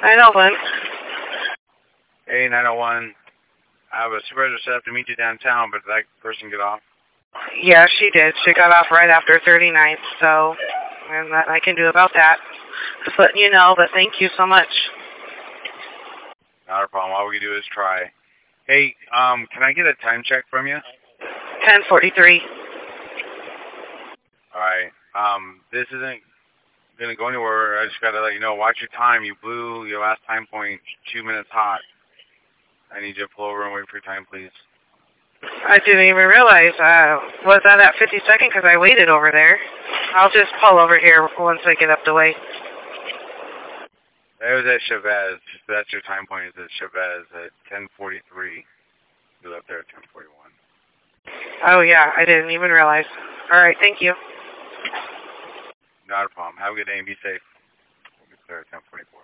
901. Hey, 901. I have a supervisor set up to meet you downtown, but did that person get off? Yeah, she did. She got off right after 39th, so there's nothing I can do about that. Just letting you know, but thank you so much. Not a problem. All we can do is try. Hey, can I get a time check from you? 10:43. All right. This isn't gonna go anywhere. I just gotta let you know. Watch your time. You blew your last time point 2 minutes hot. I need you to pull over and wait for your time, please. I didn't even realize. Was that at 52nd? Because I waited over there. I'll just pull over here once I get up the way. That was at Chavez. That's your time point. Is at Chavez at 10:43. You left there at 10:41. Oh, yeah. I didn't even realize. All right. Thank you. Not a problem. Have a good day and be safe. We'll get there at 10:44.